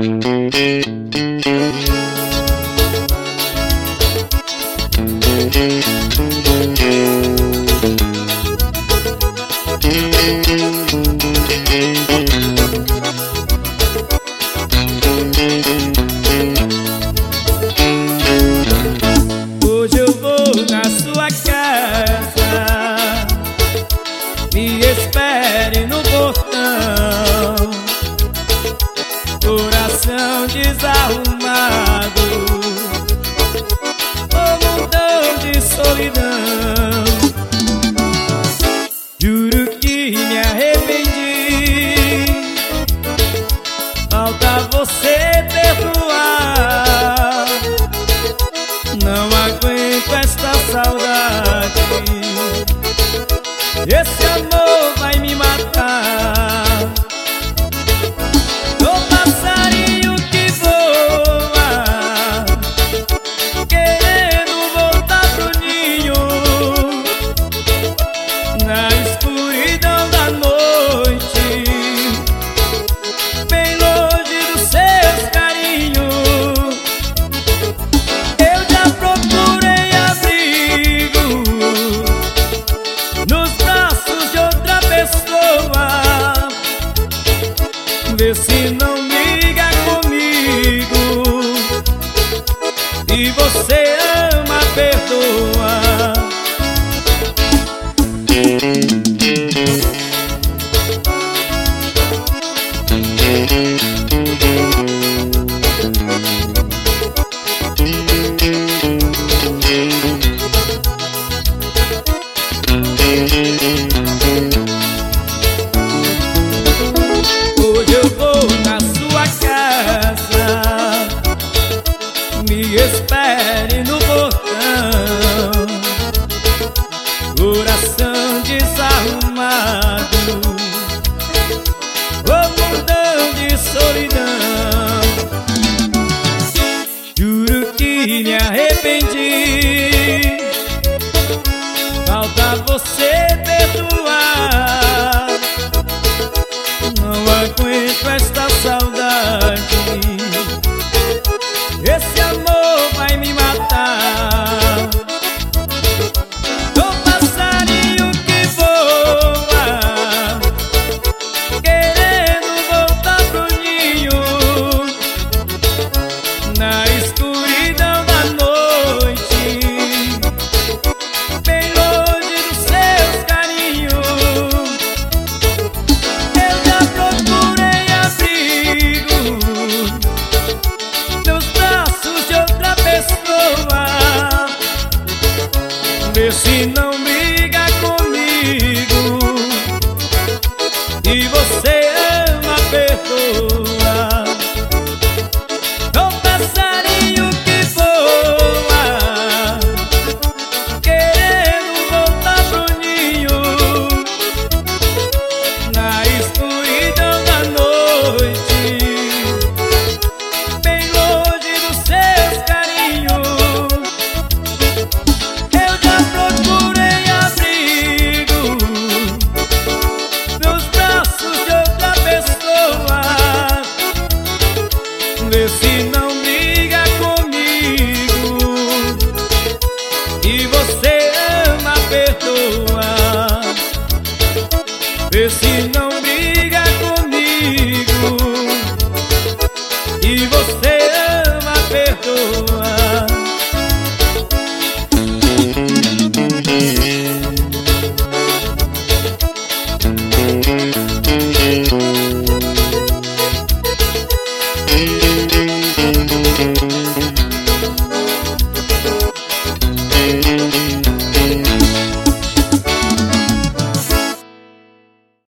Hoje eu vou na sua casa, me espere no portão. Coração desarrumado, um mundão de solidão. Juro que me arrependi, falta você perdoar. Não aguento esta saudade, esse amor vai me matar. Sou passarinho que voa, querendo voltar pro ninho, na escuridão da noite, bem longe dos seus carinhos. Eu já procurei abrigo nos braços de outra pessoa, vê se não liga comigo, e você ama, perdoa. Hoje eu vou na sua casa, me espere no portão. Coração desarrumado, um mundão de solidão. Juro que me arrependi, falta você perdoar. Não aguento esta saudade, esse amor vai me matar. Sou passarinho que voa, querendo voltar pro ninho, na escuridão da noite, bem longe dos seus carinhos. Eu já procurei abrigo nos braços de outra pessoa, vê se não briga comigo, e